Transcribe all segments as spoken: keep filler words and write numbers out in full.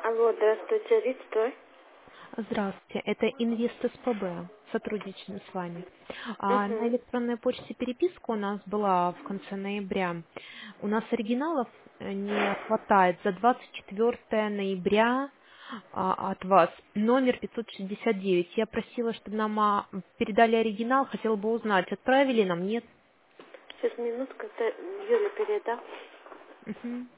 Алло, здравствуйте, Виктор. Здравствуйте, это Инвест СПБ, сотрудничаем с вами. А, на Угу. электронной почте переписка у нас была в конце ноября. У нас оригиналов э, не хватает за двадцать четвёртое ноября а, от вас, номер пятьсот шестьдесят девять. Я просила, чтобы нам а, передали оригинал, хотела бы узнать, отправили нам, нет? Сейчас минутку, это Юля передал. Мгм.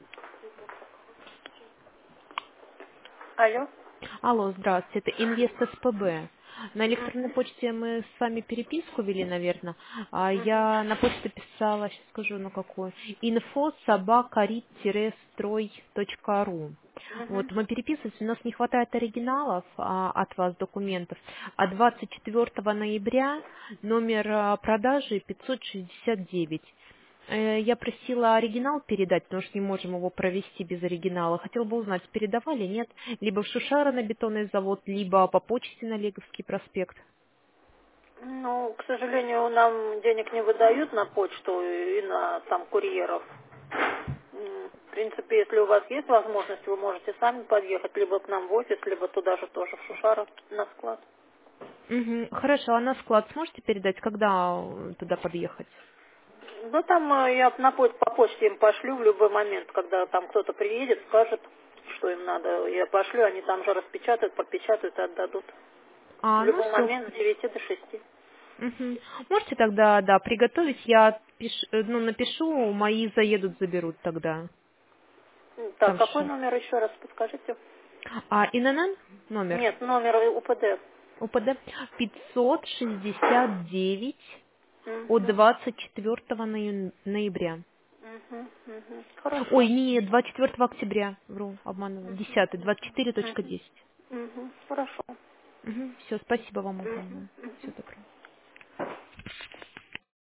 Алло. Алло, здравствуйте, это Инвест СПБ. На электронной Угу. почте мы с вами переписку вели, наверное. А Угу. я на почту писала, сейчас скажу, на какую. Инфо собака рит строй точка ру. Угу. Вот, мы переписываемся, у нас не хватает оригиналов а, от вас документов. А двадцать четвёртого ноября номер а, продажи пятьсот шестьдесят девять. Э, Я просила оригинал передать, потому что не можем его провести без оригинала. Хотела бы узнать, передавали, нет? Либо в Шушара на бетонный завод, либо по почте на Леговский проспект. Ну, к сожалению, нам денег не выдают на почту и на там курьеров. М, В принципе, если у вас есть возможность, вы можете сами подъехать либо к нам в офис, либо туда же тоже в Шушаров на склад. Мгм. Хорошо, а на склад сможете передать, когда э, туда подъехать? Ну, там э, я на поч- по почте им пошлю в любой момент, когда там кто-то приедет, скажет, что им надо. Я пошлю, они там же распечатают, подпечатают и отдадут. В А, ну любой все. момент с девяти до шести. Можете тогда, да, приготовить, я пиш- э, ну, напишу, мои заедут, заберут тогда. М, Так, Там какой же. номер еще раз подскажите? А ИНН номер Нет, номер э, УПД. УПД пятьсот шестьдесят девять от Угу, двадцать четвёртого ноя- ноября. угу, угу. Ой, Хорошо. не, двадцать четвёртого октября, вру, обманываю, десятый, двадцать четыре точка Угу, десять. угу. Хорошо. Все, спасибо вам Угу, огромное. угу. Все,